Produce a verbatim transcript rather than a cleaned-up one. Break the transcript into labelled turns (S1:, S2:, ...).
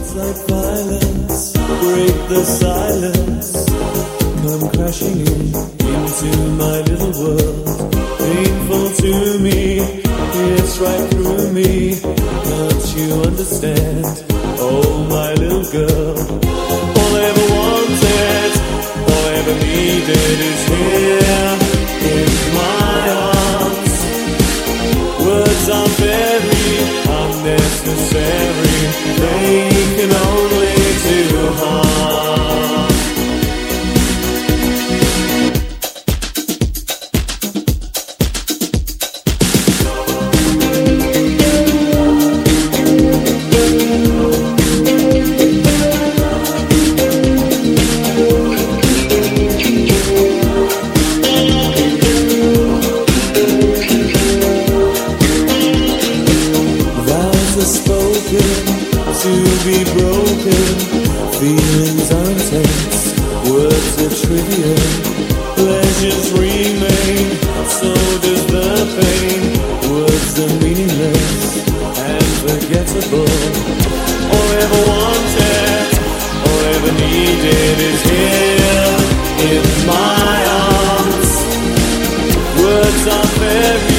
S1: like violence, break the silence, come crashing in into my little world. Painful to me, it's right through me. Can't you understand? Oh, my little girl. All I ever wanted, all I ever needed is here in my arms. Words are very unnecessary, they can only do harm. To be broken, feelings are intense, words are trivial, pleasures remain, so does the pain. Words are meaningless and forgettable. All I ever wanted, all I ever needed is here in my arms. Words are very